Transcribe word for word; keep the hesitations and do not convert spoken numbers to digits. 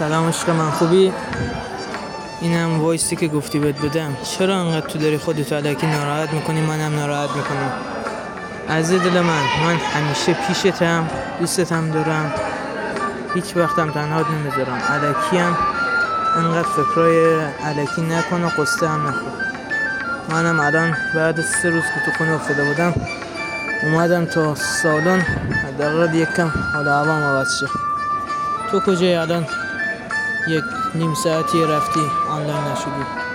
سلام عشق من، خوبی؟ اینم وایسی که گفتی بهت بدم. چرا انقدر تو داری خودتو الکی ناراحت میکنی؟ منم ناراحت میکنم. عزیز دل من من همیشه پیشتم، دوستتم دارم، هیچ وقتم تنهات نمیذارم. الکی هم انقدر فکرای الکی نکن و قصه هم نخور. منم الان بعد سه روز که تو خونه افتاده بودم اومدم تا سالن، حداقل یک کم حال هوام عوض شه. تو کجایی الان؟ یک نیم ساعتی رفتی آنلاین نشدی.